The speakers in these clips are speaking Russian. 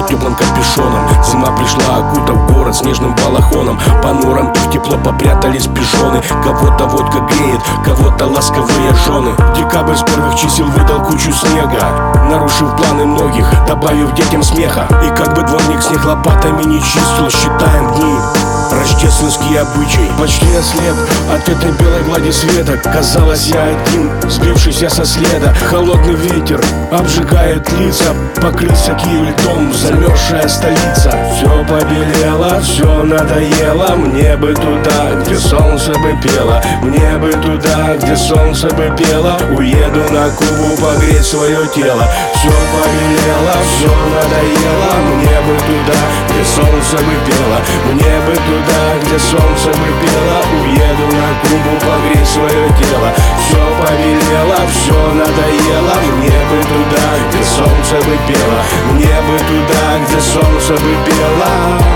под теплым капюшоном. Зима пришла, окутав город снежным балахоном. По норам и в тепло попрятались пижоны. Кого-то водка греет, кого-то ласковые жены. Декабрь с первых чисел выдал кучу снега, нарушив планы многих, добавив детям смеха. И как бы дворник снег лопатами не чистил, считаем дни. Рождественский обычай. Почти ослеп от этой белой глади света. Казалось, я один, сбившийся со следа. Холодный ветер обжигает лица. Покрылся Киев льдом, замерзшая столица. Все побелело, все надоело. Мне бы туда, где солнце бы пело. Мне бы туда, где солнце бы пело. Уеду на Кубу погреть свое тело. Все побелело, все надоело. Мне бы туда, где солнце бы пело. Мне бы туда, где солнце бы пело. Уеду на Кубу погреть свое тело. Все побелело, все надоело. Мне бы туда, где солнце бы пело. Мне бы туда, где солнце бы пело.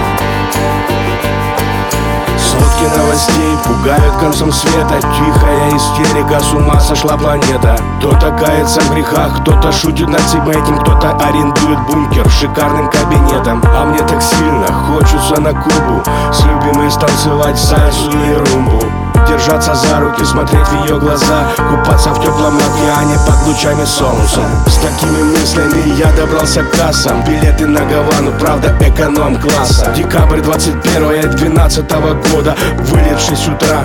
Сводки новостей пугают концом света. Тихая истерика, с ума сошла планета. Кто-то кается в грехах, кто-то шутит над всем этим. Кто-то арендует бункер с шикарным кабинетом. А мне так сильно хочется на Кубу, с любимой станцевать сальсу и румбу. Держаться за руки, смотреть в ее глаза, купаться в теплом океане под лучами солнца. С такими мыслями я добрался к кассам. Билеты на Гавану, правда, эконом-класса. Декабрь 21-12 года. Вылет в 6 утра.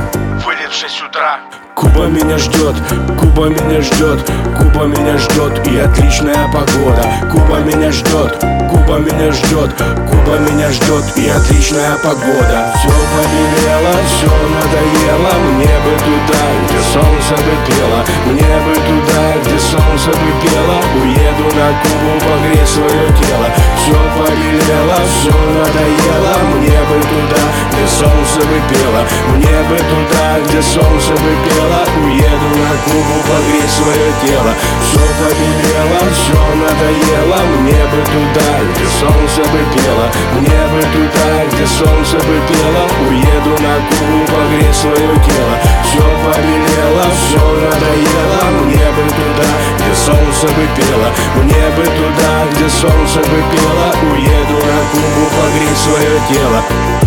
Куба меня ждет, Куба меня ждет, Куба меня ждет, и отличная погода. Куба меня ждет, Куба меня ждет, Куба меня ждет, и отличная погода. Все побелело, все надоело. Мне бы туда, где солнце бы пело. Мне бы туда, где солнце бы пело. Уеду на Кубу погреть свое тело. Все побелело, все надоело. Мне бы туда, где солнце бы пело. Мне бы туда, где солнце бы пело. Уеду на Кубу погреть свое тело. Все побелело, все надоело. Мне бы туда, где солнце бы пело. Мне бы туда, где солнце бы пело. Уеду на Кубу погреть свое тело. Все побелело, все надоело. Мне бы туда, где солнце бы пело. Мне бы туда, где солнце бы пело. Уеду на Кубу погреть свое тело.